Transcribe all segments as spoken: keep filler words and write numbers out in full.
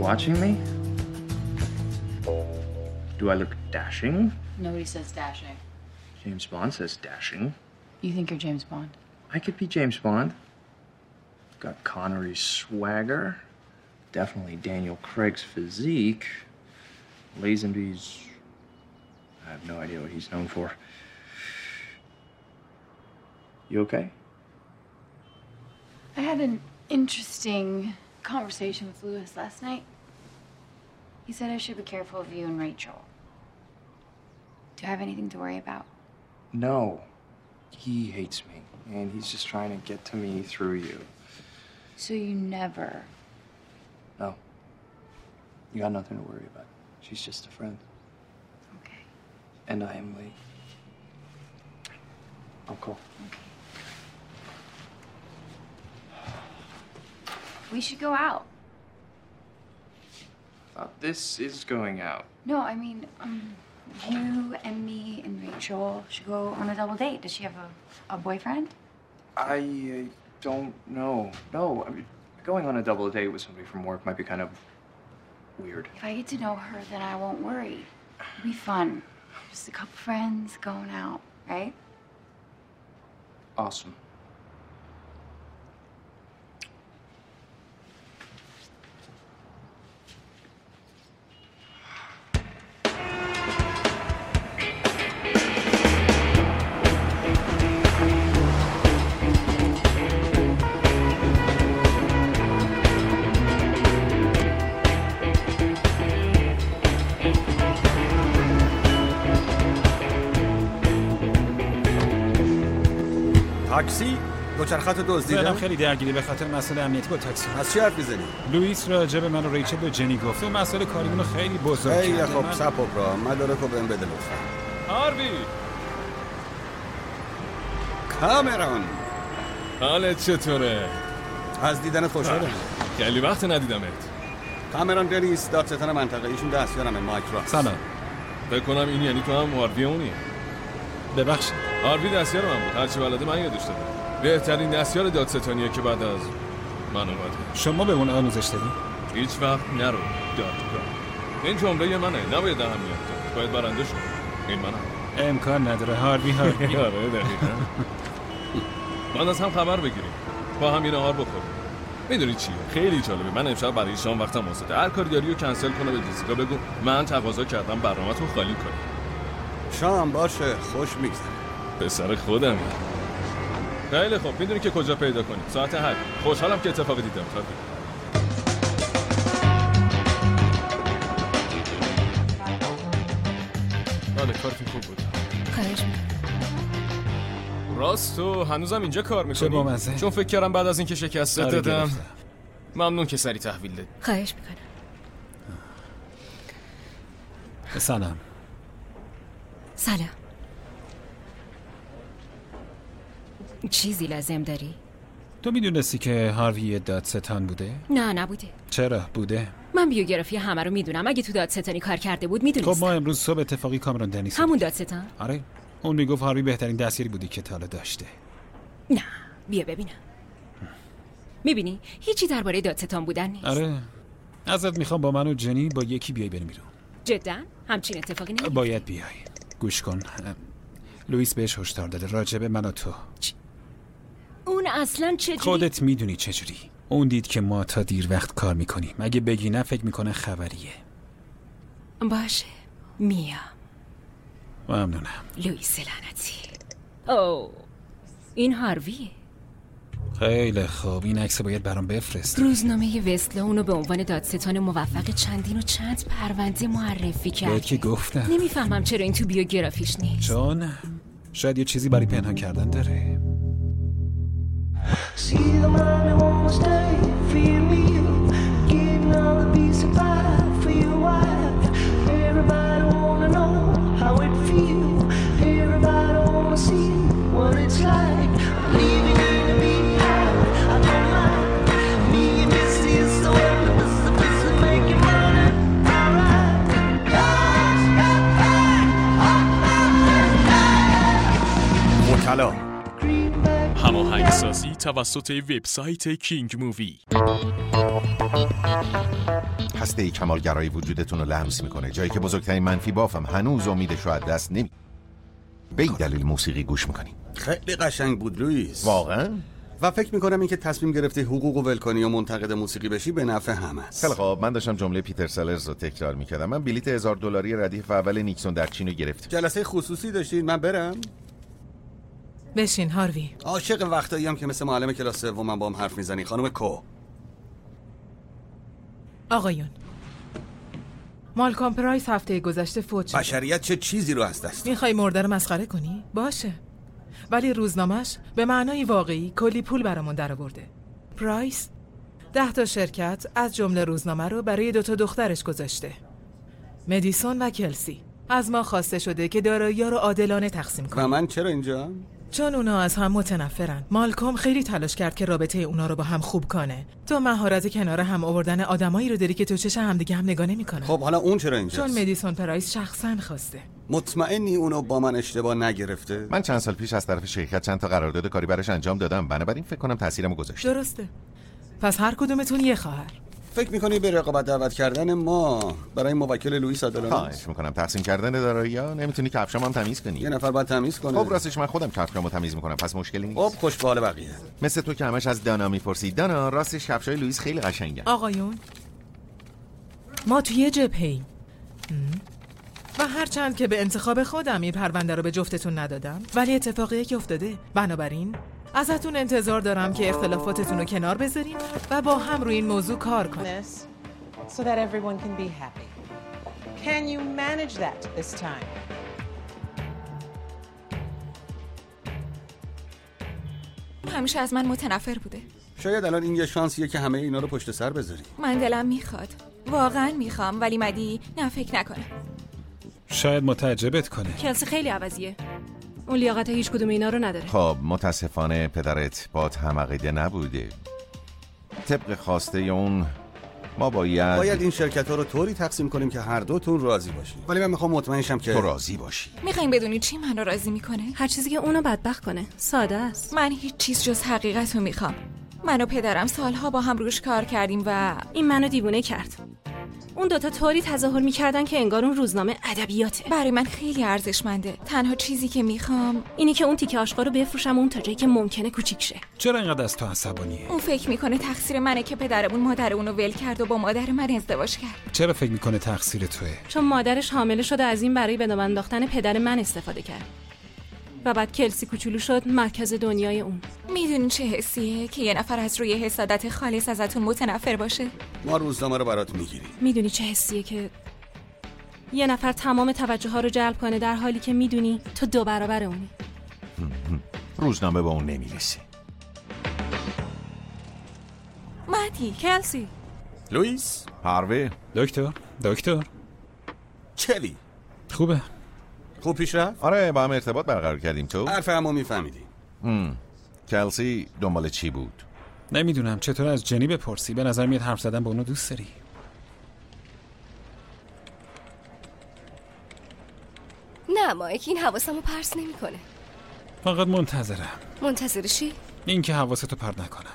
watching me? Do I look dashing? Nobody says dashing. James Bond says dashing. You think you're James Bond? I could be James Bond. Got Connery's swagger. Definitely Daniel Craig's physique. Lazenby's... I have no idea what he's known for. You okay? I had an interesting conversation with Lewis last night. He said I should be careful of you and Rachel. Do you have anything to worry about? No. He hates me, and he's just trying to get to me through you. So you never... No. You got nothing to worry about. She's just a friend. Okay. And I am Lee. Uncle. Okay. We should go out. Uh, this is going out. No, I mean, um, you and me and Rachel should go on a double date. Does she have a, a boyfriend? I uh, don't know. No, I mean, going on a double date with somebody from work might be kind of weird. If I get to know her, then I won't worry. It'll be fun. Just a couple friends going out, right? Awesome. تاکسی دوچرخه‌تو دزدیدن. منم خیلی درگیری به خاطر مسئله امنیتی با تاکسی. از چی حرف می‌زنی؟ لوئیس راجع به من و ریچل به جنی گفته مسئله کاریمون خیلی بزرگه. خیلی خوب سپوپرا مدارکو بهم بده لطفا. هاروی کامرون حالت چطوره؟ از دیدنت خوشحالم. خیلی وقت ندیدمت. کامرون دنیس دادستان منطقه ایشون دستیارمه مایک راس. سلام. فکر کنم این یعنی تو هم هاروی اونی. ببخشید. هاروی دستیار من بود. هرچی بلده من یادش دادم. بهترین دستیار دادستانیه که بعد از من اومده. شما به اون آموزش دادی؟ هیچ وقت نرو دادگاه. این جمله منه، نباید اهمیت داد. باید برنده شد. این منم. امکان نداره هاروی هاروی. آره دقیقاً. من از هم خبر بگیریم. با هم یه نهار بخوریم. میدونی چیه؟ خیلی جالبه. من امشب برای شام وقتم واسطه. هر کاری داری رو کنسل کنه به جسیکا بگو من تقاضا کردم برنامه‌تون خالی کنه. شام باشه خوش میگذره. پسر خودم. خیلی خوب. میدونی که کجا پیدا کنی؟ ساعت هشت. خوشحالم که اتفاقی دیدم. تا بله کارتون خوب بود. خواهش می‌کنم. راست تو هنوزم اینجا کار میکنی؟ چه بامزه. چون فکر کردم بعد از اینکه شکست آره دادم گرفتم. ممنون که سری تحویل دادی. خواهش میکنم. سلام. سلام. چیزی لازم داری؟ تو میدونستی که هاروی دادستان بوده؟ نه نبوده. چرا بوده؟ من بیوگرافی همه رو میدونم. اگه تو دادستانی کار کرده بود میدونستم. خب ما امروز صبح اتفاقی کامرون دنیس همون دادستان؟ آره. اون میگفت هاروی بهترین دستیاری بودی که تا حالا داشته. نه بیا ببینم. میبینی هیچی درباره دادستان بودن نیست. آره. ازت میخوام با من و جنی با یکی بیای بریم بیرون. جدا همچین اتفاقی نمیفته. باید بیای. گوش کن. لوئیس بهش هشدار داده راجبه من و تو. چ... اون اصلا چجوری؟ خودت میدونی چجوری. اون دید که ما تا دیر وقت کار میکنیم. اگه بگی نه فکر میکنه خبریه. باشه میا. ممنونم. لوئیس لعنتی. اوه این هارویه. خیلی خوب این عکس باید برام بفرست. روزنامه وستلا اونو به عنوان دادستان موفق چندین و چند پرونده معرفی کرد. بهت که گفتم. نمیفهمم چرا این تو بیوگرافیش نیست. چون شاید یه چیزی برای پنهان کردن داره. هماهنگسازی، توسط وبسایت کینگ مووی. هسته کمالگرایی وجودتون رو لمس میکنه، جایی که بزرگترین منفی بافم هنوز امیدش رو از دست نمی. به این دلیل موسیقی گوش میکنی. خیلی قشنگ بود لوئیس. واقعا؟ و فکر میکنم این که تصمیم گرفتی حقوق ول کنی و منتقد موسیقی بشی به نفع همه است. خیلی خب، من داشتم جمله پیتر سلرز رو تکرار میکردم. من بلیت هزار دلاری ردیف اول نیکسون در چین رو گرفتم. جلسه خصوصی داشتید؟ من برم؟ بشین هاروی. عاشق وقتایی هم که مثل معلم کلاس سوم با هم حرف میزنی خانم کو. آقایون، مالکام پرایس هفته گذشته فوت شد. بشریت چه چیزی رو از دست؟ میخوای مرده رو مسخره کنی؟ باشه، ولی روزنامه‌اش به معنای واقعی کلی پول برامون درآورده. پرایس ده تا شرکت از جمله روزنامه رو برای دو تا دخترش گذاشته، مدیسون و کلسی. از ما خواسته شده که دارایی‌ها رو عادلانه تقسیم کنیم. و من چرا اینجا؟ چون اونا از هم متنفرن. مالکوم خیلی تلاش کرد که رابطه اونا رو با هم خوب کنه. تو مهارت کنار هم آوردن آدمایی رو داری که تو چش همدیگه هم نگاه نمی‌کنن. خب حالا اون چرا اینجاست؟ چون مدیسون پرایس شخصاً خواسته. مطمئنی اونو با من اشتباه نگرفته؟ من چند سال پیش از طرف شرکت چند تا قرارداد کاری براش انجام دادم، بنابراین فکر کنم تاثیرمو گذاشته. درسته. پس هر کدومتون یه خواهر. فکر میکنی به رقابت دعوت کردن ما برای موکل لوئیس عادلانه است؟ خواهش میکنم. تقسیم کردن دارایی‌ها نمیتونی کفشام هم تمیز کنی. یه نفر باید تمیز کنه. خب راستش من خودم کفشامو تمیز میکنم، پس مشکلی نیست. خب خوش به حال بقیه. مثل تو که همش از دانا میپرسی. دانا راستش کفشای لوئیس خیلی قشنگن. آقایون، ما توی جبهه‌ایم و هرچند که به انتخاب خودم این پرونده رو به جفتتون ندادم، ولی اتفاقیه که افتاده. بنابراین ازتون انتظار دارم که اختلافاتتون رو کنار بذارین و با هم روی این موضوع کار کنین. So that everyone can be happy. Can you manage that this time? همیشه از من متنفر بوده. شاید الان این یه شانسیه که همه اینا رو پشت سر بذاری. من دلم میخواد، واقعا میخوام، ولی مدی نه فکر نکنم. شاید متعجبت کنه. کلسی خیلی عوضیه. اون لیاقت هیچ کدوم اینا رو نداره. خب متاسفانه پدرت با هم عقیده نبوده. طبق خواسته اون ما باید باید این شرکت ها رو طوری تقسیم کنیم که هر دوتون راضی باشیم. ولی من میخوام مطمئن شم که تو راضی باشی. میخواین بدونی چی منو راضی میکنه؟ هر چیزی که اونو بدبخت کنه. ساده است. من هیچ چیز جز حقیقت رو میخوام. من و پدرم سالها با هم روش کار کردیم و این منو دیوونه کرد. اون دوتا طوری تظاهر میکردن که انگار اون روزنامه ادبیاته. برای من خیلی ارزشمنده. تنها چیزی که میخوام اینی که اون تیکه آشغال رو بفروشم اون تا جایی که ممکنه کوچیک شه. چرا اینقدر از تو عصبانیه؟ اون فکر میکنه تقصیر منه که پدرمون مادر اونو ول کرد و با مادر من ازدواج کرد. چرا فکر میکنه تقصیر توئه؟ چون مادرش حامله شده از این برای به دام انداختن پدر من استفاده کرد. و بعد کلسی کوچولو شد مرکز دنیای اون. میدونین چه حسیه که یه نفر از روی حسادت خالص ازتون متنفر باشه؟ ما روزنامه رو برات میگیریم. میدونی چه حسیه که یه نفر تمام توجه ها رو جلب کنه در حالی که میدونی تو دو برابر اونی. روزنامه با اون نمیرسه. مدی، کلسی، لوئیس، هاروی، دکتر، دکتر چلی خوبه؟ خوب پیش رفت؟ آره با هم ارتباط برقرار کردیم. تو؟ حرف همو میفهمیدی. کلسی دنبال چی بود؟ نمیدونم. چطور از جنی بپرسی؟ به نظر میاد حرف زدن با اونو دوست داری. نه مایک، این حواسمو پرس نمیکنه. فقط منتظرم. منتظر چی؟ این که حواستو پرت نکنم.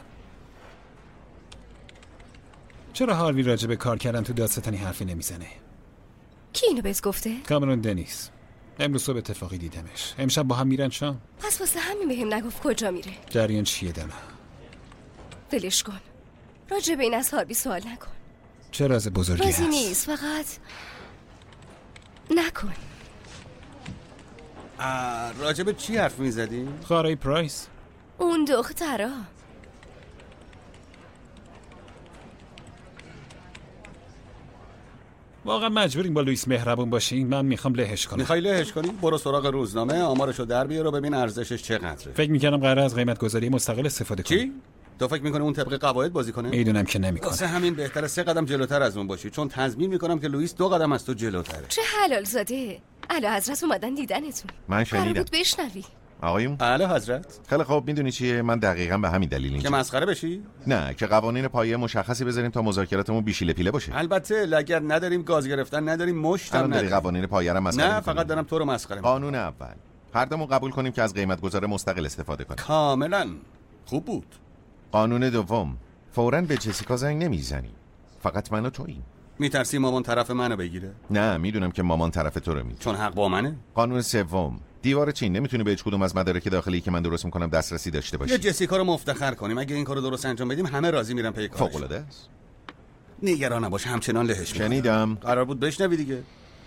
چرا هاروی راجع به کار کردن تو دادستانی حرفی نمیزنه؟ کی اینو بهت گفته؟ کامرون دنیس. امروز صبح اتفاقی دیدمش. امشب با هم میرن شام. پس واسه همین بهم نگفت کجا میره. جریان چیه دانا؟ ولش کن. راجع به این از هاروی سوال نکن. چه راز بزرگی هست؟ رازی نیست، فقط نکن. راجع به چی حرف میزدی؟ خارای پرایس. اون دخترا. واقعا مجبوریم با لوئیس مهربون باشیم. من میخوام لهش کنم. میخوای لهش کنی؟ برو سراغ روزنامه، آمارشو در بیار و ببین ارزشش چقدره. فکر میکردم قراره از قیمت گذاری مستقل استفاده کنی. چی؟ تو فکر میکنه اون طبق قواعد بازی کنه؟ میدونم که نمیکنه. واسه همین بهتره سه قدم جلوتر از اون باشی، چون تضمین میکنم که لوئیس دو قدم از تو جلوتره. چه حلال زاده. اعلی حضرت اومدن دیدنتون. من شنیدم. بود بشنوی. آقایون اعلی حضرت. خیلی خوب، میدونی چیه؟ من دقیقاً به همین دلیل اینجا. که مسخره بشی؟ نه، که قوانین پایه مشخصی بذاریم تا مذاکراتمون بیشیله پیله باشه. البته اگر نداریم گاز گرفتن، نداریم مشت هم نداریم. قوانین پایه رو مسخره نه، فقط دارم تو رو مسخره میکنم. قانون اول هر دومون قبول کنیم که از قیمت گذار مستقل استفاده کنیم. کاملا. خوب بود. قانون دوم، فوراً به جسیکا زنگ نمیزنی. فقط من و توییم. میترسی مامان طرف منو بگیره؟ نه، میدونم که مامان طرف تو رو میگیره. چون حق با منه. قانون سوم، دیوار چین، نمیتونی به هیچ کدوم از مدارک داخلی که من درست میکنم دسترسی داشته باشی. یا جسیکا رو مفتخر کنیم. اگه این کارو درست انجام بدیم همه راضی میرن پی کارش. فوق العاده است. نگران نباش، همچنان لهش میکنم. شنیدم. قرار بود بشنوی دیگه.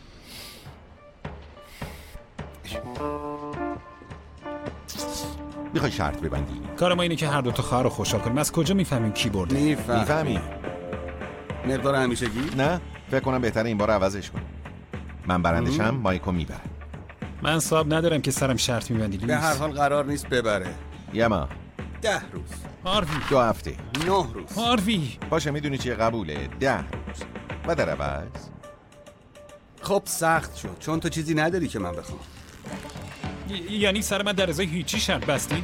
میخوای شرط ببندی؟ کار ما اینه که هر دو تا خواهر رو خوشحال کنیم. از کجا میفهمیم کی برده؟ میفهمی. میفهمی. مقدار همیشگی؟ نه، فکر کنم بهتره این بار عوضش کنیم. من برندشم، مایکو میبره. من صاحب ندارم که سرم شرط میبندی. به هر حال قرار نیست ببره. یه ماه. ده روز. هاروی. دو هفته. نه روز. هاروی. باشه میدونی چیه قبوله؟ ده روز. و در عوض؟ خب سخت شد چون تو چیزی نداری که من بخوام. ی- یعنی سر من در ازای هیچی شرط بستی؟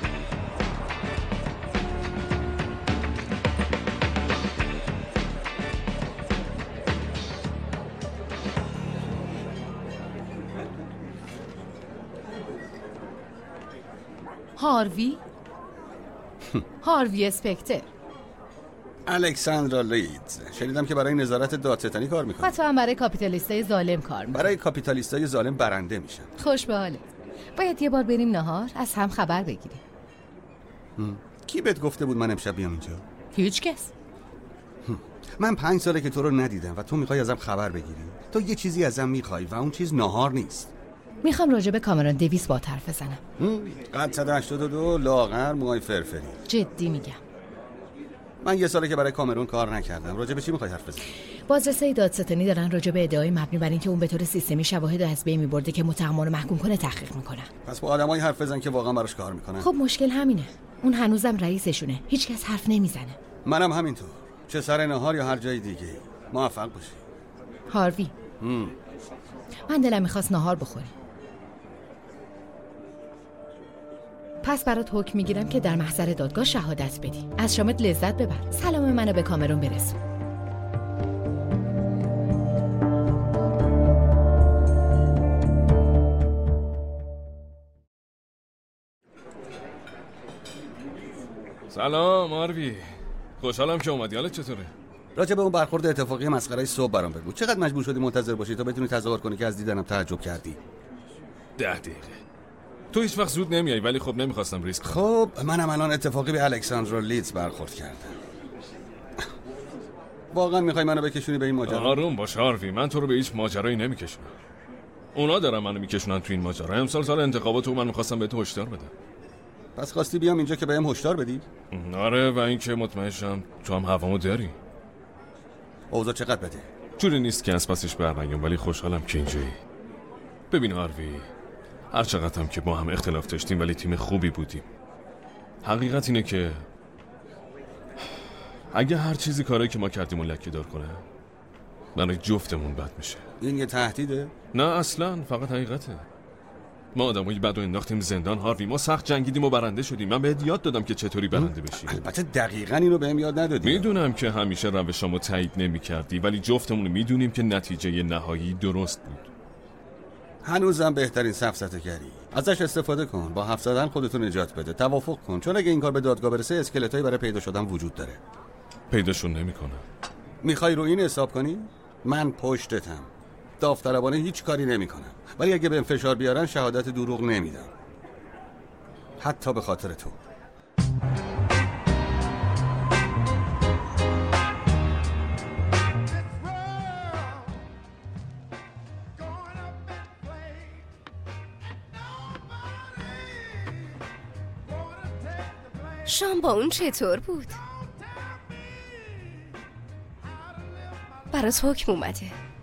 هاروی؟ هاروی اسپکتر. الکساندرا لیدز. شنیدم که برای نظارت دادستانی کار میکنه. و تو هم برای کاپیتالیستای ظالم کار میکنی. برای کاپیتالیستای ظالم برنده میشن. خوش به حالت. باید یه بار بریم نهار از هم خبر بگیریم. کی بهت گفته بود من امشب بیام اینجا؟ هیچ کس. من پنج ساله که تو رو ندیدم و تو میخوای ازم خبر بگیری. تو یه چیزی ازم میخوای و اون چیز نهار نیست. میخوام راجع به کامرون دویس با حرف بزنم. قد صد و هشتاد و دو، لاغر، موهای فرفری. جدی میگم. من یه ساله که برای کامرون کار نکردم. راجع به چی میخوای حرف بزنی؟ بازرسای دادستانی دارن راجع به ادعای مبنی بر اینکه اون به طور سیستمی شواهد از بین میبرده که متهمان رو محکوم کنه تحقیق میکنن. پس با آدمایی حرف بزن که واقعا براش کار میکنن. خب مشکل همینه. اون هنوزم رئیسشونه. هیچکس حرف نمیزنه. منم همینطور. چه سر نهار یا هر جای دیگه. موفق باشی. هاروی. هم. من دلم میخواست نهار بخوری. پس برات حکم میگیرم که در محضر دادگاه شهادت بدی. از شامت لذت ببر. سلام منو به کامرون برسون. سلام آروی. خوشحالم که اومدی. حالت چطوره؟ راجع به اون برخورد اتفاقی مسخره صبح برام بگو. چقدر مجبور شدی منتظر باشی تا بتونی تظاهر کنی که از دیدنم تعجب کردی؟ ده دقیقه. تو هیچ وقت زود نمیای ولی خب نمیخواستم ریسک کنم. خب منم الان اتفاقی به الکساندرا لیدز برخورد کردم. واقعا میخوای منو بکشونی به این ماجرا؟ آروم باش آروی. من تو رو به هیچ ماجرایی نمیکشونم. اونا دارن منو میکشونن تو این ماجرا. امسال سال انتخابات و من میخواستم بهت هشدار بدم. پس خواستی بیام اینجا که بهم هشدار بدی؟ آره و اینکه مطمئن شم تو هم هوامو داری. اوضاع چقدر بده؟ جوری نیست که از پسش برنگم ولی خوشحالم که اینجایی. ببین آروی، هر چقدر هم که با هم اختلاف داشتیم ولی تیم خوبی بودیم. حقیقت اینه که اگه هر چیزی کارایی که ما کردیم و لکه دار کنه برای جفتمون بد میشه. این یه تهدیده؟ نه اصلا، فقط حقیقته. ما آدمایی بد و انداختیم زندان هاروی. ما سخت جنگیدیم و برنده شدیم. من بهت یاد دادم که چطوری برنده بشی. البته دقیقاً اینو بهم یاد ندادی. میدونم که همیشه روشامو تایید نمی‌کردی ولی جفتمون میدونیم که نتیجه نهایی درست بود. هنوزم بهترین سفسطه‌گری. ازش استفاده کن. با حرف زدن خودتو نجات بده. توافق کن چون اگه این کار به دادگاه برسه اسکلتایی برای پیدا شدن وجود داره. پیداشون نمی‌کنم. میخوای رو این حساب کنی؟ من پشتتم. داوطلبانه هیچ کاری نمی‌کنم. ولی اگه بهم فشار بیارن شهادت دروغ نمیدم. حتی به خاطر تو. شام با اون چطور بود؟ برات حکم اومده.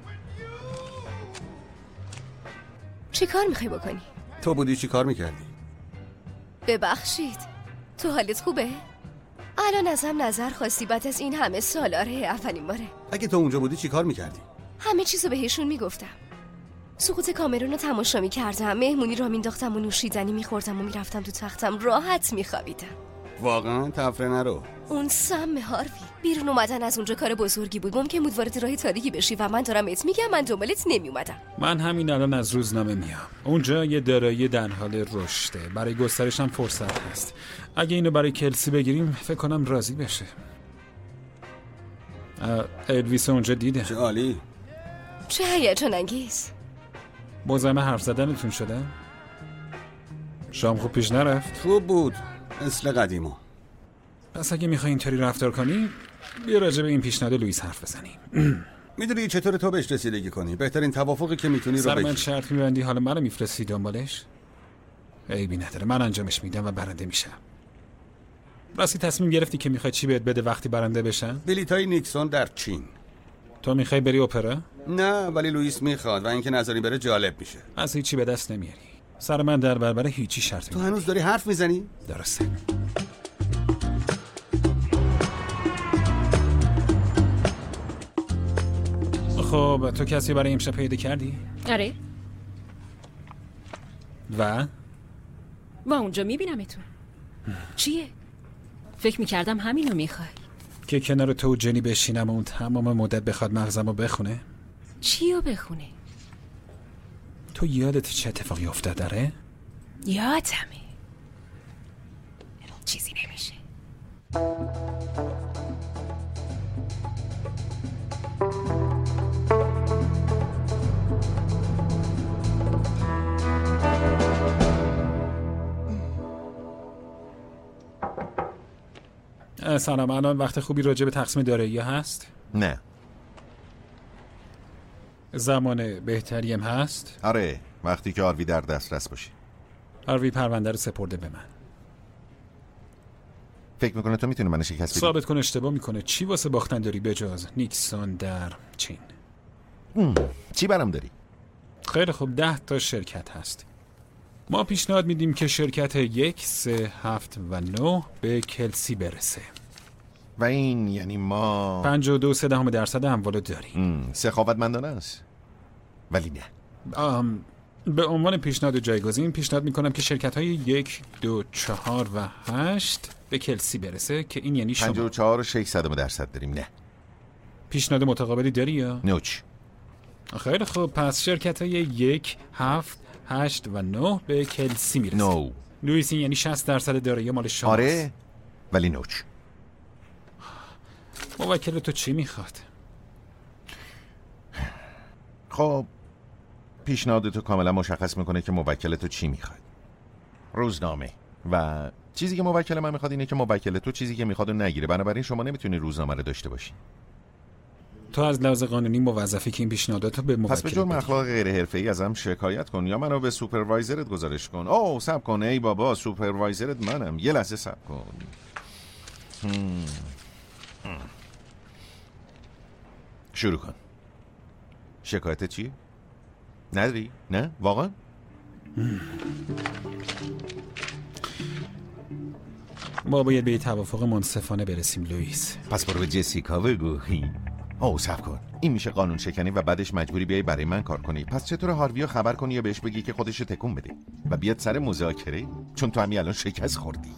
چی کار میخوای بکنی؟ تو بودی چی کار میکردی؟ ببخشید تو حالت خوبه؟ الان ازم نظر خواستی بعد از این همه سال؟ آره اولین باره. اگه تو اونجا بودی چی کار میکردی؟ همه چیزو بهشون میگفتم. سقوط کامرون رو تماشا میکردم، مهمونی را مینداختم و نوشیدنی میخوردم و میرفتم تو تختم راحت میخوابیدم. واقعا تفره نرو. اون سم هاروی بیرون اومدن از اونجا کار بزرگی بود. ممکن بود وارد راه تاریکی بشی و من دارم ات میگم من دنبالت نمی اومدم. من همین الان از روزنامه میام. اونجا یه دارایی در حال رشده، برای گسترش هم فرصت هست. اگه اینو برای کلسی بگیریم فکر کنم راضی بشه. الویس اونجا دیده. چه عالی. چه هیجان انگیز. مزاحم حرف زدنتون شده؟ شام خوب پیش نرفت؟ خوب بود، مثل قدیما. پس اگه میخوای اینطوری رفتار کنی بیا راجع به این پیشنهاد لوئیس حرف بزنیم. میدونی چطور تو بهش رسیدگی کنی؟ بهترین توافقی که میتونی رو بگی. سر من شرط میبندی حالا منو میفرستی دنبالش؟ عیبی نداره، من انجامش میدم و برنده میشم. راستی تصمیم گرفتی که میخوای چی بهت بده وقتی برنده بشن؟ بلیطای نیکسون در چین. تو میخوای بری اپرا؟ نه ولی لوئیس میخواد و اینکه نظری بره جالب میشه. از هیچی به دست نمیاری. سر من در برابر هیچی شرط تو هنوز داری حرف میزنی؟ درسته. خب تو کسی برای امشب پیدا کردی؟ آره. و؟ و اونجا میبینمتون. چیه؟ فکر میکردم همینو میخوای. که کنار تو و جنی بشینم و اون تمام مدت بخواد مغزمو بخونه؟ چیو بخونه؟ تو یادت چه اتفاقی افتاد داره؟ یادمه. چیزی نمیشه. سلام، الان وقت خوبی راجع به تقسیم دارایی هست؟ نه. زمان بهتری هم هست؟ آره، وقتی که آروی در دسترس باشه. آروی پرونده رو سپرده به من. فکر میکنه تو میتونی منو شکست بدی؟ ثابت کن اشتباه میکنه. چی واسه باختن داری بجز نیکسون در چین؟ ام. چی برام داری؟ خیلی خوب، ده تا شرکت هست. ما پیشنهاد میدیم که شرکت یک، سه، هفت و نه به کلسی برسه. و این یعنی ما پنج و دو سه دهم درصد اموالو داریم. سخاوتمندانه است. ولی نه. آم به عنوان پیشنهاد جایگزین پیشنهاد میکنم که شرکت های یک، دو، چهار و هشت به کلسی برسه که این یعنی شما. پنج و چهار و شش صدم درصد داریم. نه. پیشنهاد متقابلی داری یا؟ نوچ. خیلی خوب، پس شرکت های یک، هفت، هشت و نه به کلسی میرسه. نو. لوئیس این یعنی شصت درصد دارایی مال شما. آره ولی نوچ. موکل تو چی میخواد؟ خب پیشنهاد تو کاملا مشخص میکنه که موکل تو چی میخواد. روزنامه. و چیزی که موکل من میخواد اینه که موکل تو چیزی که میخواد رو نگیره. بنابراین شما نمیتونی روزنامه رو داشته باشی. تو از لحاظ قانونی موظفی که این پیشنهاداتو به موکل پس به جرم اخلاق غیر حرفه‌ای ازم شکایت کن یا منو به سوپروایزرت گزارش کن. اوه صبر کن، ای بابا سوپروایزرت منم. یه لحظه صبر کن. هم. هم. شروع کن. شکایت چیه؟ نداری؟ نه؟ واقعا؟ ما باید به یه توافق منصفانه برسیم لوئیس. پس برو به جسیکا بگو. اوه صبر کن، این میشه قانون شکنی و بعدش مجبوری بیای برای من کار کنی. پس چطور هارویو خبر کنی یا بهش بگی که خودش رو تکون بده و بیاد سر مذاکره؟ چون تو همین الان شکست خوردی.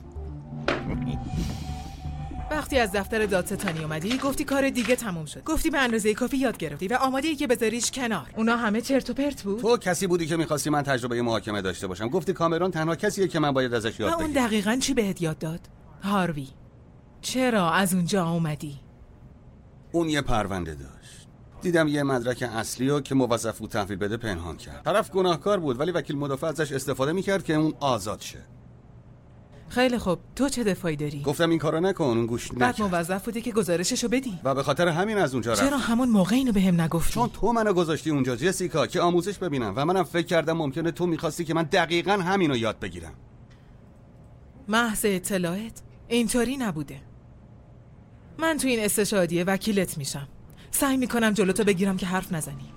وقتی از دفتر دادستانی اومدی گفتی کار دیگه تموم شد. گفتی به اندازه کافی یاد گرفتی و آماده ای که بذاریش کنار. اونا همه چرت و پرت بود. تو کسی بودی که می‌خواستی من تجربه محاکمه داشته باشم. گفتی کامرون تنها کسیه که من باید ازش یاد بگیرم. اون دقیقاً چی بهت یاد داد؟ هاروی چرا از اونجا اومدی؟ اون یه پرونده داشت. دیدم یه مدرک اصلی رو که موظف بود تحویل بده پنهان کرد. طرف گناهکار بود ولی وکیل مدافع ازش استفاده می‌کرد که اون آزاد شه. خیلی خوب، تو چه دفاعی داری؟ گفتم این کارو نکن، اون گوش نکرد. بعد موظف بودی که گزارششو بدی و به خاطر همین از اونجا رفت. چرا همون موقع اینو بهم نگفتی؟ چون تو منو گذاشتی اونجا جسیکا که آموزش ببینم و منم فکر کردم ممکنه تو می‌خواستی که من دقیقاً همینو یاد بگیرم. محض اطلاعت اینطوری نبوده. من تو این استشهادیه وکیلت میشم. سعی میکنم جلوتو بگیرم که حرف نزنی.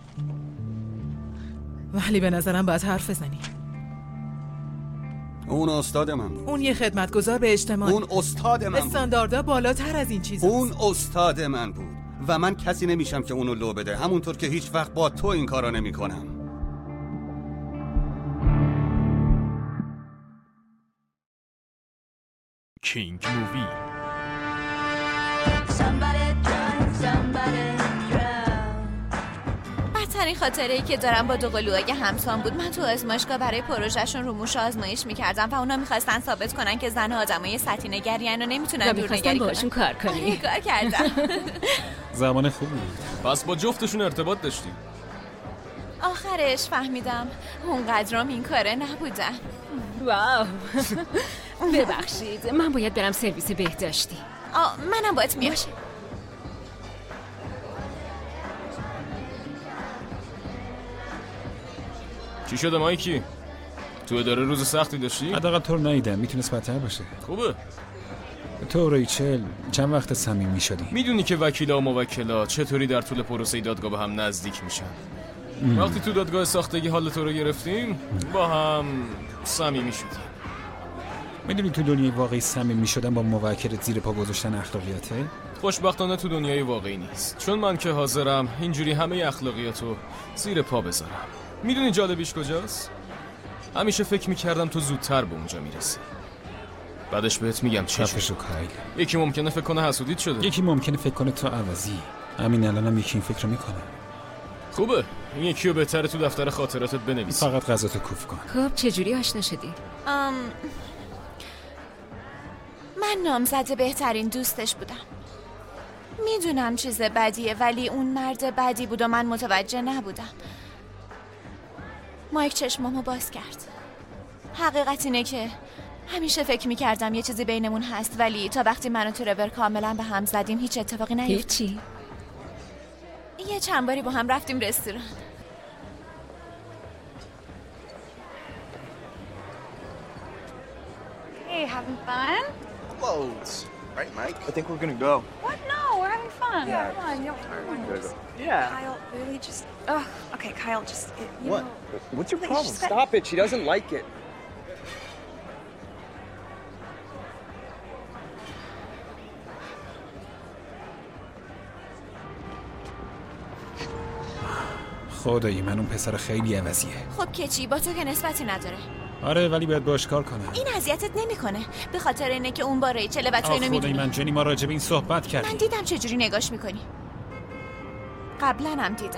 ولی به نظرم باید حرف بزنی. اون استاد من بود. اون یه خدمتگزار به اجتماع. اون استاد من بود. استانداردها بالاتر از این چیزاست. اون استاد من بود و من کسی نمیشم که اونو لو بده، همونطور که هیچ وقت با تو این کارا نمیکنم. کینگ مووی. بدترین خاطره‌ای که دارم با دوقلوهای همسان بود. من تو آزمایشگاه برای پروژهشون رو موش آزمایش می‌کردم و اونا می‌خواستن ثابت کنن که زن آدمای سطحی نگریان و نمیتونن دور نگری کنن. باشون کار کنی. کار کردم. زمان خوبی بود. پس با جفتشون ارتباط داشتی؟ آخرش فهمیدم اونقدرام این کاره نبودن. واو. ببخشید من باید برم سرویس بهداشتی. آه منم باید میام. چی شده مایکی؟ تو اداره روز سختی داشتی؟ حداقل تو رو ندیدم، میتونست بدتر باشه. خوبه. تو ریچل چند وقت صمیمی شدی؟ میدونی که وکیلا و موکلا چطوری در طول پروسه دادگاه به هم نزدیک میشن. ام. وقتی تو دادگاه ساختگی حال تو رو گرفتیم ام. با هم صمیمی شدیم. میدونی تو دنیای واقعی صمیمی شدن با موکل زیر پا گذاشتن اخلاقیاته؟ خوشبختانه تو دنیای واقعی نیست، چون من که حاضرم اینجوری همه اخلاقیاتو زیر پا بذارم. میدونی جالبیش کجاست؟ همیشه فکر میکردم تو زودتر به اونجا میرسی. بعدش بهت میگم چه شو کایل. یکی ممکنه فکر کنه حسودیت شده، یکی ممکنه فکر کنه تو عوضی. همین الانم یکی این فکر رو میکنه. خوبه، این یکی رو بهتره تو دفتر خاطراتت بنویسی. فقط غذاتو کوف کن. خب چجوری آشنا شدی؟ ام... من نامزد بهترین دوستش بودم. میدونم چیز بدیه ولی اون مرد بدی بود و من متوجه نبودم. مایک چشمامو باز کرد. حقیقت اینه که همیشه فکر میکردم یه چیزی بینمون هست، ولی تا وقتی من و ترور کاملا به هم زدیم هیچ اتفاقی نیفتاد. هیچی؟ یه چند باری با هم رفتیم رستوران. Hey, having fun? Loads. Right, Mike? I think we're gonna go. What? No, we're having fun. Yeah. Come on, yo, come on. Just... Yeah. Kyle, really just... Oh, okay, Kyle, just... It, you What? know, What's your please, problem? just got- Stop it. She doesn't like it. خدایی من اون پسر خیلی عوضیه. خب که چی؟ با تو که نسبتی نداره. آره ولی باید باش کار کنم. این اذیتت نمیکنه به خاطر اینه که اون با ریچل بچه اینو میدونه. من جنی ما راجع به این صحبت کردیم. من دیدم چجوری نگاش میکنی. قبلا هم دیدم.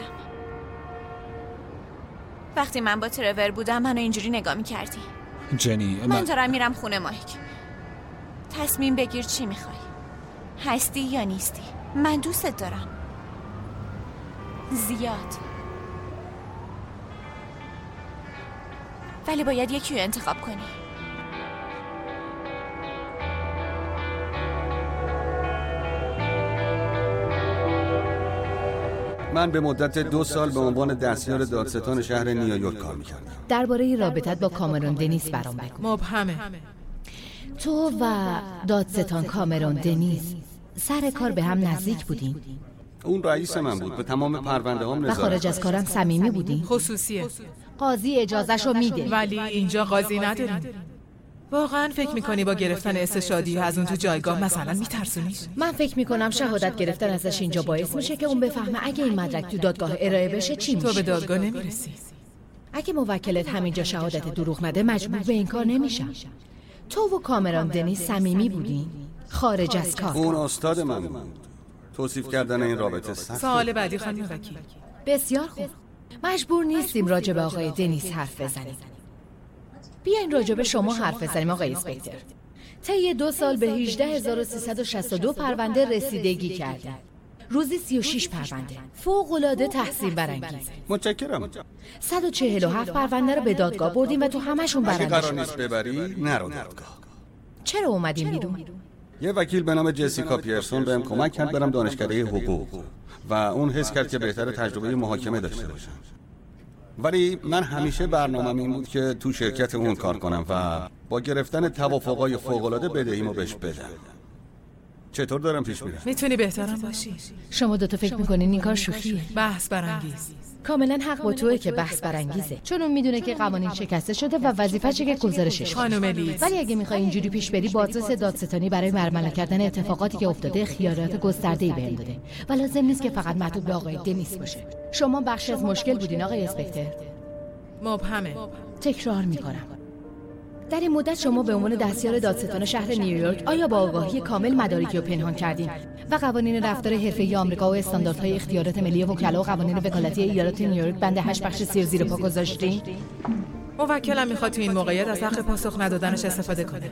وقتی من با ترور بودم منو اینجوری نگاه میکردی. جنی من, من دارم میرم خونه مایک. تصمیم بگیر چی میخوای. هستی یا نیستی. من دوستت دارم. زیاد. ولی باید یکی رو انتخاب کنی. من به مدت دو سال به عنوان دستیار دادستان شهر نیویورک کار میکردم. درباره رابطت با کامرون دنیس برام بگو. مبهمه. تو و دادستان کامرون دنیس سر کار به هم نزدیک بودین؟ اون رئیس من بود، به تمام پرونده هم نظارت. و خارج از کارم صمیمی بودین؟ خصوصیه. قاضی اجازهشو میده. ولی اینجا قاضی نداریم. واقعا فکر میکنی با گرفتن استشهادی از اون تو جایگاه مثلا میترسونیش؟ من فکر میکنم شهادت گرفتن ازش اینجا باعث میشه که اون بفهمه اگه این مدرک تو دادگاه ارائه بشه چی میشه. تو به دادگاه نمیرسی. اگه موکلت همینجا شهادت دروغ نده مجبور به این کار نمیشم. تو و کامرون دنیس صمیمی بودین خارج از کار. اون استاد من بود. توصیف کردن این رابطه سخته. سوال بعدی خانم وکیل. بسیار خوب. مجبور نیستیم راجع به آقای دنیس حرف بزنیم. بیاین راجع به شما حرف بزنیم آقای اسپکتر. طی دو سال به هجده هزار و سیصد و شصت و دو پرونده رسیدگی کردن. روزی سی و شش پرونده. فوق‌العاده تحسین برانگیز. متشکرم. صد و چهل و هفت پرونده رو به دادگاه بردیم و تو همشون برنده شدی. اگه قرار نیست ببری نرو دادگاه. چرا اومدیم بیرون؟ یه وکیل به نام جسیکا پیرسون بهم کمک کرد برم دانشکده حقوق و اون حس کرد که بهتره تجربه محاکمه داشته باشم. ولی من همیشه برنامه‌م این بود که تو شرکت اون کار کنم و با گرفتن توافقای فوق‌العاده بدهیمو بهش بدم. چطور دارم پیش میرم؟ میتونی بهترم باشی. شما دوتا فکر میکنین این کار شوخیه؟ بحث برانگیز. کاملا حق با توئه که بحث برانگیزه، چون اون میدونه که قوانین شکسته شده و وظیفه‌شه که گزارشش کنه. خانم لیز، ولی اگه میخوای اینجوری پیش بری، بازرس دادستانی برای برملا کردن اتفاقاتی که افتاده خیالات گسترده‌ای بهم داده و لازم نیست که فقط محدود به آقای دنیس باشه. شما بخشی از مشکل بودین آقای اسپکتر. مبهمه. تکرار میکنم. در این مدت شما به عنوان دستیار دادستان شهر نیویورک آیا با آگاهی کامل مدارکی رو پنهان کردین و قوانین رفتار حرفه‌ای آمریکا و استانداردهای اختیارات ملی وکلا و قوانین وکالتی ایالات نیویورک بند هشت بخش سی زیر پا گذاشتین؟ موکلم میخواد تو این موقعیت از حق پاسخ ندادنش استفاده کنه.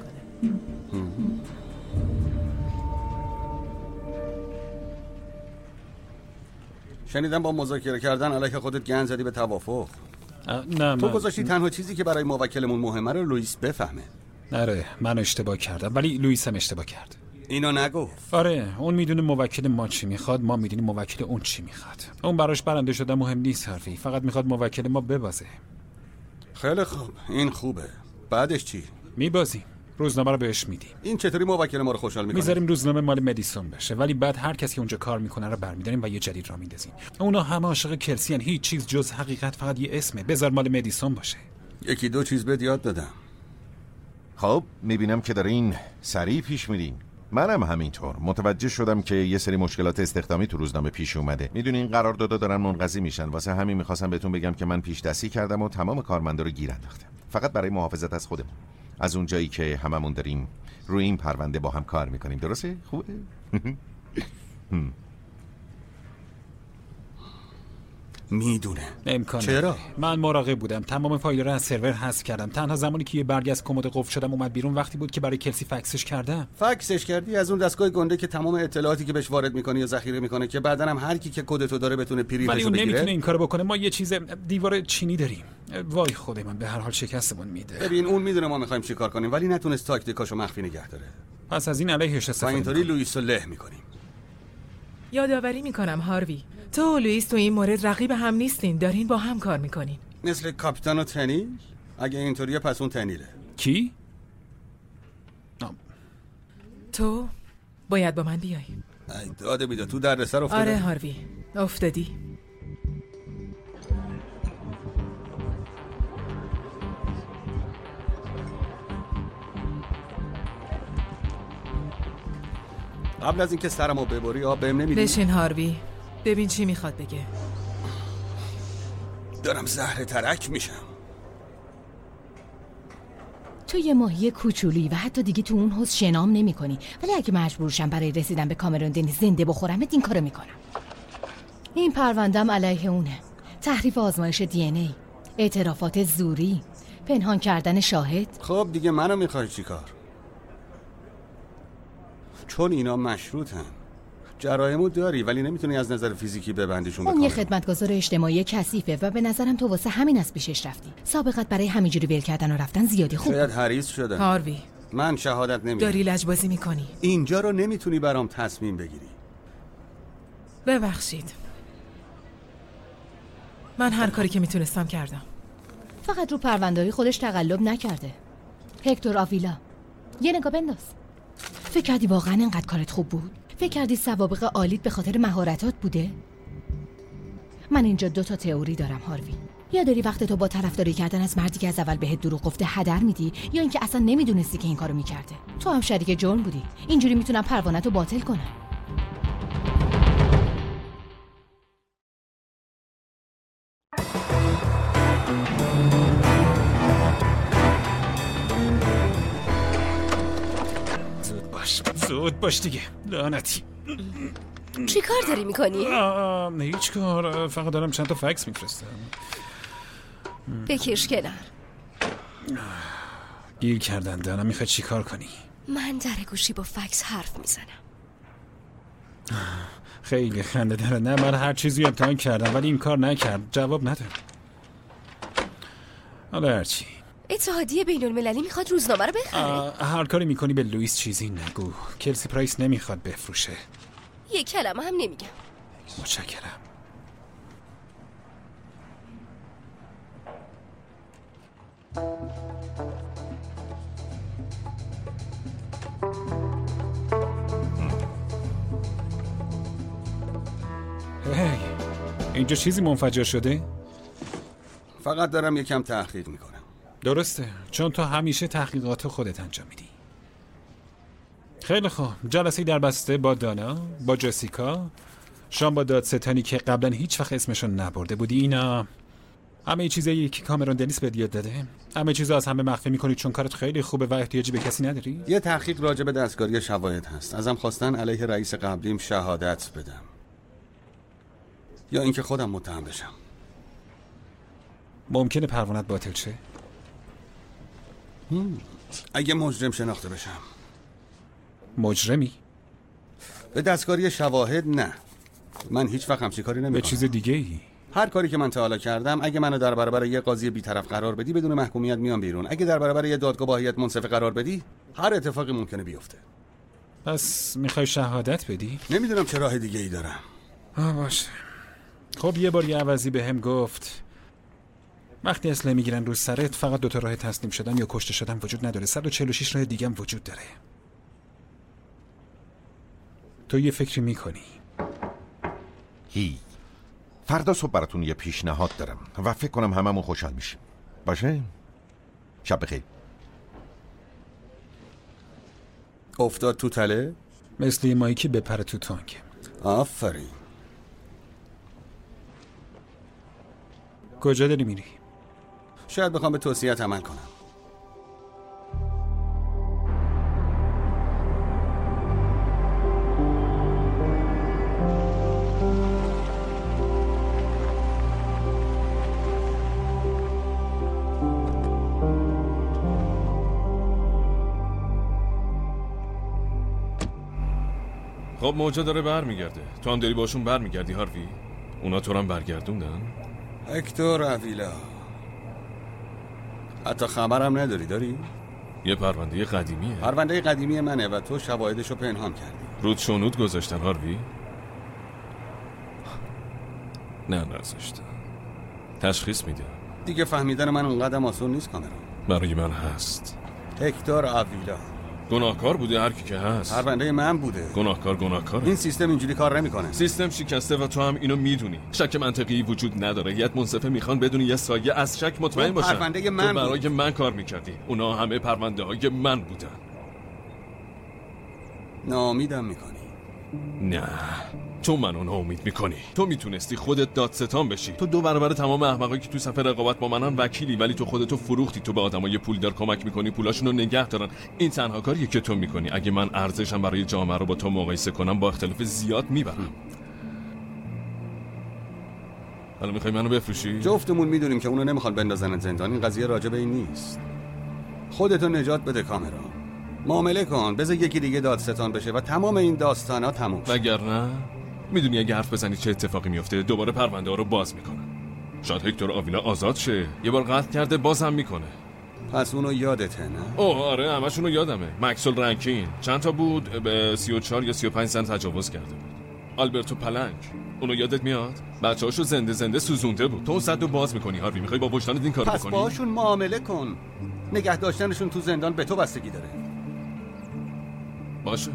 شنیدم با مذاکره کردن علیه خودت گند زدی به توافق. نه تو من... گذاشتی تنها چیزی که برای موکلمون مهمه رو لوئیس بفهمه. آره من اشتباه کردم ولی لوئیس هم اشتباه کرد. اینو نگفت. آره اون میدونه موکل ما چی میخواد، ما میدونیم موکل اون چی میخواد. اون براش برنده شده مهم نیست حرفی، فقط میخواد موکل ما ببازه. خیلی خوب این خوبه. بعدش چی؟ میبازیم. روزنامه رو بهش میدیم. این چطوری موکل ما رو خوشحال میکنه؟ میذاریم روزنامه مال مدیسون بشه ولی بعد هر کسی که اونجا کار میکنه رو برمی‌داریم و یه جدید را میندازیم. اونا همه عاشق کلسی ان، هیچ چیز جز حقیقت فقط یه اسمه. بذار مال مدیسون باشه. یکی دو چیز بهت یاد بدم. خب میبینم که دارین سریع پیش میرین. منم همینطور متوجه شدم که یه سری مشکلات استخدامی تو روزنامه پیش اومده. میدونین قراردادا دارن منقضی میشن. واسه همین میخواستم بهتون بگم که من پیش دستی کردم و تمام کارمندا رو گیر انداختم. فقط برای محافظت از خودمون. از اون جایی که هممون داریم روی این پرونده با هم کار میکنیم. درسته؟ خوبه؟ میدونه. امکان چرا؟ نداره. من مراقب بودم. تمام فایل رو از سرور حذف کردم. تنها زمانی که یه برگ از کمد قفل شدم اومد بیرون وقتی بود که برای کلسی فکسش کردم. فکسش کردی از اون دستگاه گنده که تمام اطلاعاتی که بهش وارد میکنی یا ذخیره میکنه که بعدن هم هر کی که کدتو داره بتونه پریفشو بگیره. ولی اون نمیتونه این کارو بکنه. ما یه چیز دیوار چینی داریم. وای خدای من به هر حال شکستمون میده. ببین اون میدونه ما میخوایم چیکار کنیم ولی نتونست تاکتیکاشو مخفی نگه داره. پس از این علیهش استفاده کنیم. اینطوری لوئیس رو له میکنیم. یادآوری میکنم هاروی، تو و لوئیس تو این مورد رقیب هم نیستین، دارین با هم کار میکنین. مثل کاپیتان و تنی؟ اگه اینطوریه پس اون تنیله. کی؟ نام. تو باید با من بیای. داده بیده تو دردسر افتادی؟ آره هاروی افتادی. قبل از اینکه سرمو ببری آب بهم نمیدی؟ بشین هاروی ببین چی میخواد بگه. دارم زهر ترک میشم. تو یه ماهی کوچولی و حتی دیگه تو اون حوض شنام نمی کنی، ولی اگه مجبورشم برای رسیدن به کامرون دنیس زنده بخورمت این کارو میکنم. این پروندم علیه اونه. تحریف آزمایش دی ان ای، اعترافات زوری، پنهان کردن شاهد. خب دیگه منو میخوای چیکار؟ چون اینا مشروطن. جرائمو داری ولی نمیتونی از نظر فیزیکی ببندیشون بکنی. اون یه خدمتگزار اجتماعی کثیفه و به نظرم تو واسه همین از پیشش رفتی. سابقت برای همینجوری ول کردن و رفتن زیادی خوب. شاید حریص شدم. هاروی من شهادت نمیدم. داری لجبازی میکنی. اینجا رو نمیتونی برام تصمیم بگیری. ببخشید. من هر کاری که میتونستم کردم. فقط رو پرونده‌ای خودش تقلب نکرده. هکتور آویلا یه نگاه بنداز. فکر کردی واقعا اینقدر کارت خوب بود؟ فکر کردی سوابق عالیت به خاطر مهارتات بوده؟ من اینجا دو تا تئوری دارم هاروی. یا داری وقت تو با طرفداری کردن از مردی که از اول بهت دروغ گفته هدر میدی، یا اینکه اصلا نمیدونستی که این کارو میکرده. تو هم شریک جرم بودی. اینجوری میتونم پروانه‌تو باطل کنم. زود باش دیگه لعنتی. چی کار داری میکنی؟ هیچ کار، فقط دارم چند تا فکس میفرستم. بکش کنار. گیر کردن دارم. میخوای چی کار کنی؟ من در گوشی با فکس حرف میزنم. خیلی خنده داره. نه من هر چیزی امتحان کردم ولی این کار نکرد. جواب نداره. حالا هرچی. اتحادیه بین المللی میخواد روزنامه رو بخره. هر کاری میکنی به لوئیس چیزی نگو. کلسی پرایس نمیخواد بفروشه. یک کلمه هم نمیگم. متشکرم. هی اینجا چیزی منفجر شده؟ فقط دارم یکم تحقیق میکنم. درسته، چون تو همیشه تحقیقات خودت انجام میدی. خیلی خوب، جلسه در بسته با دانا، با جسیکا، شام با دادستانی که قبلا هیچ وقت اسمشون نبرده بودی. اینا همه چیزایی که کامرون دنیس بهت یاد داده، همه چیزا از همه مخفی میکنی چون کارت خیلی خوبه و احتیاجی به کسی نداری؟ یه تحقیق راجع به دستکاری شواهد هست. ازم خواستن علیه رئیس قبلیم شهادت بدم، یا اینکه خودم متهم بشم. ممکنه پروانت باطل شه؟ اگه مجرم شناخته بشم. مجرمی؟ به دستکاری شواهد نه. من هیچ وقت همچین کاری نمی‌کنم. به چیز دیگه ای؟ هر کاری که من تا حالا کردم، اگه منو در برابر یه قاضی بی‌طرف قرار بدی بدون محکومیت میام بیرون. اگه در برابر یه دادگاه با هیئت منصفه قرار بدی، هر اتفاقی ممکنه بیفته. پس میخوای شهادت بدی؟ نمیدونم چه راه دیگه ای دارم. آه باشه. خب یه بار یه عوضی به هم گفت وقتی اسلحه میگیرن رو سرت فقط دوتا راه تسلیم شدن یا کشته شدن وجود نداره، صد و چهل و شش راه دیگه هم وجود داره. تو یه فکری میکنی؟ هی فردا صبح براتون یه پیشنهاد دارم و فکر کنم هممون خوشحال میشیم. باشه؟ شب بخیر. افتاد تو تله؟ مثل یه ماهی که بپره تو تانک. آفرین. کجا داری میری؟ شاید بخوام به توصیه‌ات عمل کنم. خب موجا داره برمیگرده. تو هم داری باشون برمیگردی هاروی؟ اونا تو رو هم برگردوندن؟ هکتور اویلا، حتی خبرم نداری داری؟ یه پرونده قدیمیه. پرونده قدیمی منه و تو شواهدشو پنهان کردی. رود شونود گذاشتن هاروی؟ نه نذاشتن. تشخیص میده. دیگه فهمیدن من اونقدر آسون نیست کامرون. برای من هست. هکتور اویلا گناهکار بوده، هر کی که هست. پرونده من بوده. گناهکار گناهکاره. این سیستم اینجوری کار نمیکنه. سیستم شکسته و تو هم اینو میدونی. شک منطقی وجود نداره. هیئت منصفه میخوان بدون یه سایه از شک مطمئن باشن. پرونده من تو برای بود. من کار میکردی. اونا همه پرونده های من بودن. ناامیدم میکنی. نه تو منو ناامید میکنی. تو میتونستی خودت دادستان بشی. تو دو برابر تمام احمقایی که تو صف رقابت با منن وکیلی، ولی تو خودتو فروختی. تو به آدمای پولدار کمک میکنی پولاشونو نگه دارن. این تنها کاریه که تو میکنی. اگه من ارزشم برای جامعه رو با تو مقایسه کنم با اختلاف زیاد میبرم. حالا میخوای منو بفروشی؟ جفتمون میدونیم که اونو نمیخوان بندازن زندان. این قضیه راجع به این نیست. خودتو نجات بده کامرون. معامله کن، بذار یکی دیگه دادستان بشه و تمام این داستانا تموم شه. وگرنه میدونی اگه حرف بزنی چه اتفاقی میفته؟ دوباره پرونده ها رو باز میکنن. شاید هکتور آویلا آزاد شه. یه بار قتل کرده باز هم میکنه. پس اونو یادته نه؟ اوه آره همشونو یادمه. مکسول رنکین چند تا بود؟ به سی و چهار یا سی و پنج زن تجاوز کرده بود. آلبرتو پلنگ اونو یادت میاد؟ بچه‌هاشو زنده زنده سوزونده بود. تو صدو باز میکنی هاروی. میخوای با وجدانت این کارو بکنی؟ پس باهاشون معامله کن. نگه داشتنشون تو زندان به تو بستگی داره. باشه.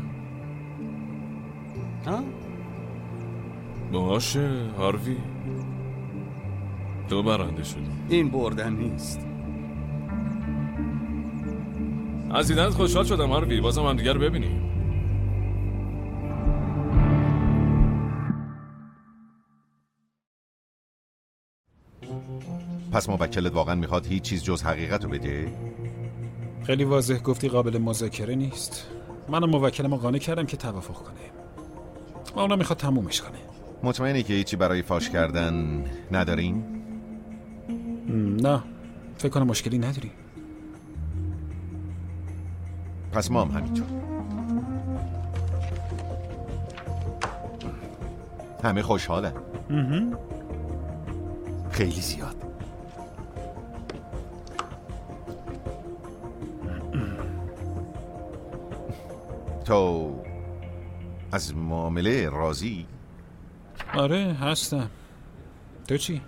ها؟ باشه هاروی. تو برنده شدی. این بردن نیست. از دیدنت خوشحال شدم هاروی. بازم هم دیگر رو ببینیم. پس موکلت واقعا میخواد هیچ چیز جز حقیقت رو بده؟ خیلی واضح گفتی قابل مذاکره نیست. منم موکلم رو قانع کردم که توافق کنه و اونا میخواد تمومش کنه. مطمئنی که هیچی برای فاش کردن ندارین؟ نه فکر کنم مشکلی نداری. پس ما هم همینطور. همه خوشحالن. خیلی زیاد. تو از معامله راضی؟ آره هستم. تو چی؟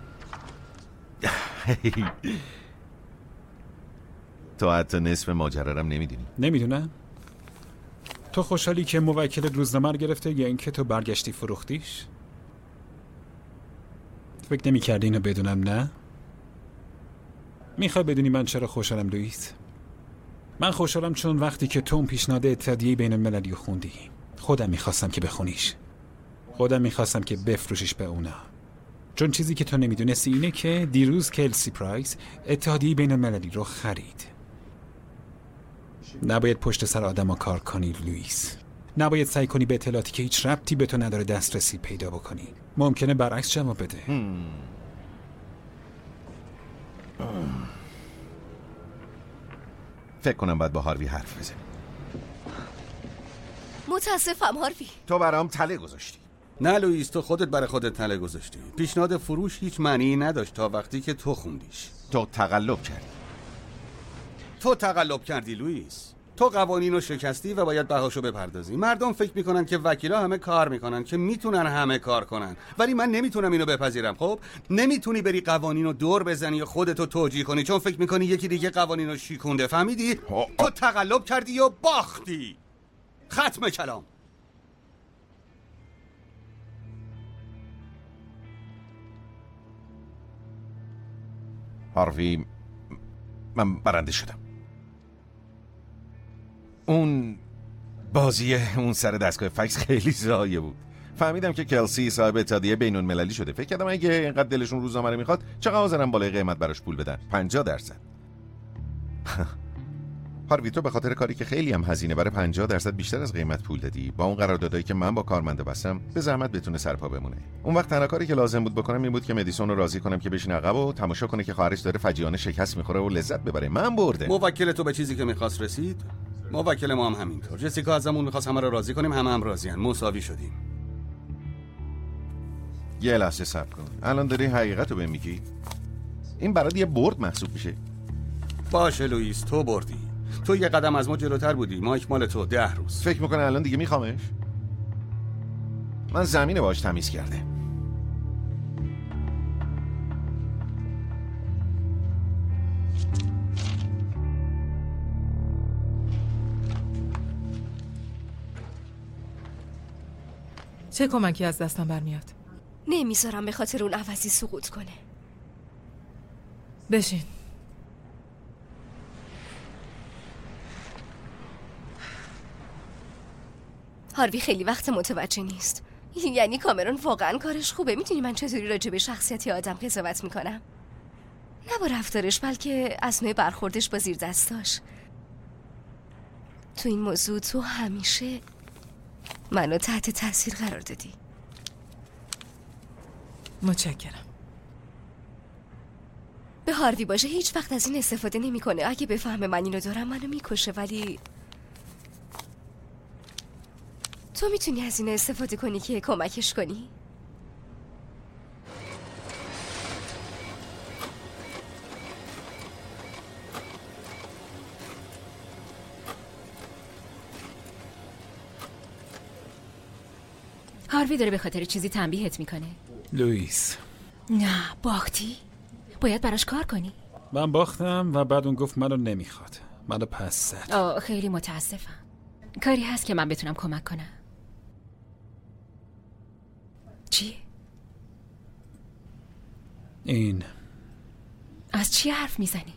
تو حتی نصف ماجرارم نمیدونی. نمیدونم. تو خوشحالی که موکل روزنامه رو گرفته یا اینکه تو برگشتی فروختیش؟ فکر نمی کردی اینو بدونم نه؟ میخوای بدونی من چرا خوشحالم دویت؟ من خوشحالم چون وقتی که تو اون پیشنهاد اتحادیه بین المللی خوندی خودم میخواستم که بخونیش. خودم میخواستم که بفروشیش به اونا. چون چیزی که تو نمیدونستی اینه که دیروز کلسی پرایس اتحادیه بین المللی رو خرید. نباید پشت سر آدم ها کار کنی لوئیس. نباید سعی کنی به اطلاعاتی که هیچ ربطی به تو نداره دسترسی پیدا بکنی. ممکنه برعکس جواب بده. فکر کنم باید با هاروی حرف بزنیم. متاسفم هاروی. تو برام تله گذاشتی. نه لوئیس، تو خودت برای خودت تله گذاشتی. پیشنهاد فروش هیچ معنی نداشت تا وقتی که تو خوندیش. تو تقلب کردی. تو تقلب کردی لوئیس. تو قوانین رو شکستی و باید بهاشو بپردازی. مردم فکر میکنن که وکیلا همه کار میکنن، که میتونن همه کار کنن، ولی من نمیتونم اینو بپذیرم. خب نمیتونی بری قوانین رو دور بزنی یا خودتو توجیه کنی چون فکر میکنی یکی دیگه قوانین رو شیکونده. فهمیدی؟ تو تقلب کردی و باختی. ختم کلام. هاروی، من برنده شدم. اون بازی اون سر دستگاه فکس خیلی ضایع بود. فهمیدم که کلسی صاحب اتحادیه بین‌المللی شده. فکر کردم اگه اینقدر دلشون روزنامه رو میخواد چقدر حاضرن بالای قیمت براش پول بدن. پنجاه درصد. هاروی، تو به خاطر کاری که خیلی هم هزینه برای پنجاه درصد بیشتر از قیمت پول دادی. با اون قراردادایی که من با کارمنده بستم به زحمت بتونه سرپا بمونه. اون وقت تنها کاری که لازم بود بکنم این بود که مدیسون رو راضی کنم که بشینه عقب و تماشا کنه که خواهرش داره فجیعانه شکست میخوره و لذت ببره. من بردم. موکل تو به چیزی که میخواست رسید. موکل ما هم همینطور. جسیکا ازمون میخواست همه رو راضی کنیم، همه هم راضیان. مساوی شدیم. یه لحظه صبر کن. الان داری حقیقت رو بهم میگی؟ این برات یه برد محسوب میشه. باشه لوئیس، تو بردی. تو یه قدم از ما جلوتر بودی. مایک مال تو ده روز. فکر میکنه الان دیگه میخوامش؟ من زمین باش تمیز کرده. چه کمکی از دستم برمیاد؟ نمیذارم به خاطر اون عوضی سقوط کنه. بشین. هاروی خیلی وقت متوجه نیست. یعنی کامرون واقعا کارش خوبه. میتونی من چطوری راجع به شخصیتی آدم قضاوت میکنم؟ نه با رفتارش بلکه از نوع برخوردش با زیر دستاش. تو این موضوع تو همیشه منو تحت تاثیر قرار دادی. متشکرم. به هاروی باشه هیچ وقت از این استفاده نمیکنه. اگه بفهمه من اینو دارم منو میکشه، ولی تو میتونی از این استفاده کنی که کمکش کنی؟ هاروی داره به خاطر چیزی تنبیهت میکنه. لوئیس، نه باختی؟ باید براش کار کنی. من باختم و بعد اون گفت منو نمیخواد. منو پس زد. آه خیلی متاسفم. کاری هست که من بتونم کمک کنم؟ چی؟ این از چی حرف میزنی؟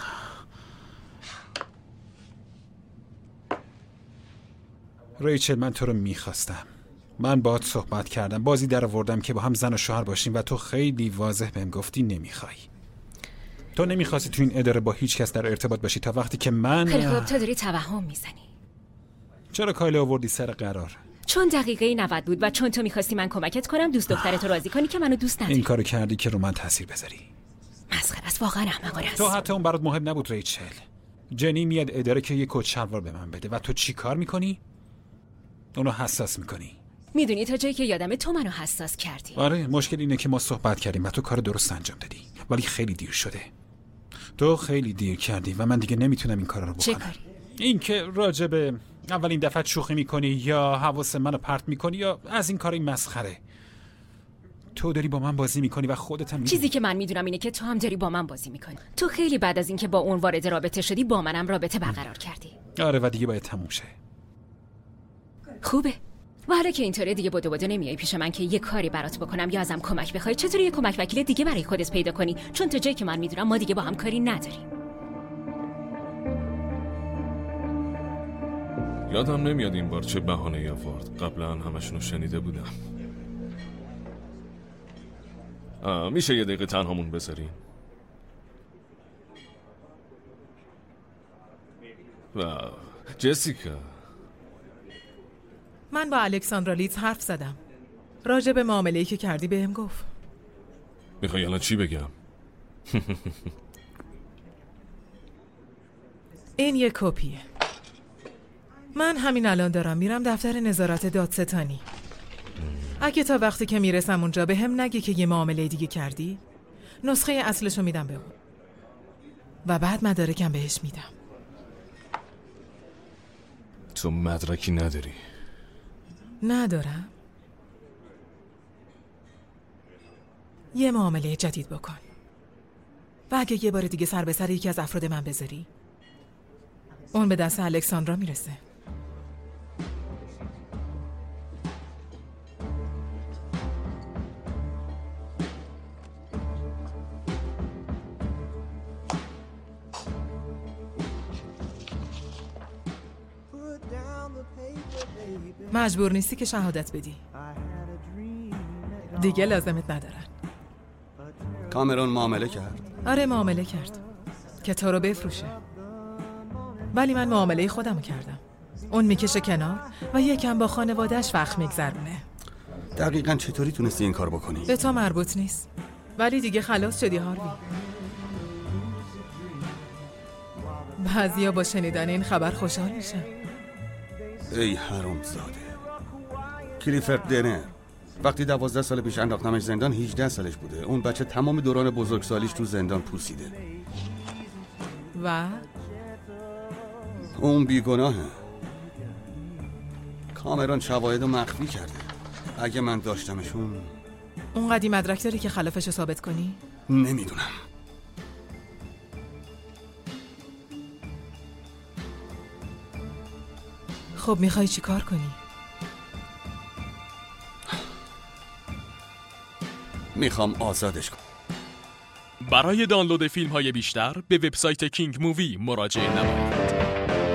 ریچل، من تو رو میخواستم. من باهات صحبت کردم، بازی در آوردم که با هم زن و شوهر باشیم و تو خیلی واضح بهم گفتی نمیخوای. تو نمیخواستی تو این اداره با هیچ کس در ارتباط باشی تا وقتی که من خیلی خوب، تو داری توهم میزنی. چرا کایل آوردی سر قرار؟ چون دقیقه نود بود و چون تو میخواستی من کمکت کنم دوست دخترتو راضی کنی که منو دوست نداری. این کارو کردی که رو من تاثیر بذاری. مسخره است، واقعا احمقانه است. تو حتی اون برات مهم نبود ریچل. جنی میاد اداره که یه کت شلوار به من بده و تو چی کار میکنی؟ اونو حساس میکنی. میدونی تا جایی که یادمه تو منو حساس کردی. آره، مشکل اینه که ما صحبت کردیم و تو کار درست انجام دادی، ولی خیلی دیر شده. تو خیلی دیر کردی و من دیگه نمیتونم این کارا رو بکنم. چه کاری؟ این که راجبه اولین دفعه شوخی میکنی یا حواس منو پرت میکنی یا از این کاری مسخره. تو داری با من بازی میکنی و خودت هم چیزی که من میدونم اینه که تو هم داری با من بازی میکنی. تو خیلی بعد از اینکه با اون وارد رابطه شدی با منم رابطه برقرار کردی. آره و دیگه باید تموم شه. خوبه. و حالا که اینطوره دیگه بدو بدو نمیای پیش من که یه کاری برات بکنم یا ازم کمک بخوای. چطوری یه کمک وکیل دیگه برای خودت پیدا کنی؟ چون تا جایی که من میدونم ما دیگه با هم کاری نداریم. یادم نمیاد این بار چه بهانه‌ای آورد. قبلا همشونو شنیده بودم. میشه یه دقیقه تنهامون بذاریم؟ و جسیکا، من با الکساندرا لیدز حرف زدم. راجع به معامله‌ای که کردی بهم گفت. میخوای الان چی بگم؟ این یه کپیه. من همین الان دارم میرم دفتر نظارت دادستانی. اگه تا وقتی که میرسم اونجا به هم نگی که یه معامله دیگه کردی، نسخه اصلشو میدم به اون و بعد مدارکم بهش میدم. تو مدرکی نداری؟ ندارم. یه معامله جدید بکن و اگه یه بار دیگه سر به سر یکی از افراد من بذاری، اون به دست الکساندرا میرسه. مجبور نیستی که شهادت بدی. دیگه لازمت ندارن. کامرون معامله کرد؟ آره معامله کرد که تو رو بفروشه، ولی من معامله خودمو کردم. اون میکشه کنار و یکم با خانواده‌اش وقت میگذرونه. دقیقاً چطوری تونستی این کار بکنی؟ به تو مربوط نیست، ولی دیگه خلاص شدی هاروی. بعضیا با شنیدن این خبر خوشحال میشن. ای حرومزاده. کلیفورد دنر وقتی دوازده سال پیش انداختمش زندان هجده سالش بوده. اون بچه تمام دوران بزرگسالیش تو زندان پوسیده و اون بیگناهه. کامرون شواهد رو مخفی کرده. اگه من داشتمشون. اونقدی مدرک داری که خلافش رو ثابت کنی؟ نمیدونم. خب میخوای چی کار کنی؟ میخوام آزادش کنم. برای دانلود فیلم های بیشتر به وبسایت کینگ مووی مراجعه نمایید.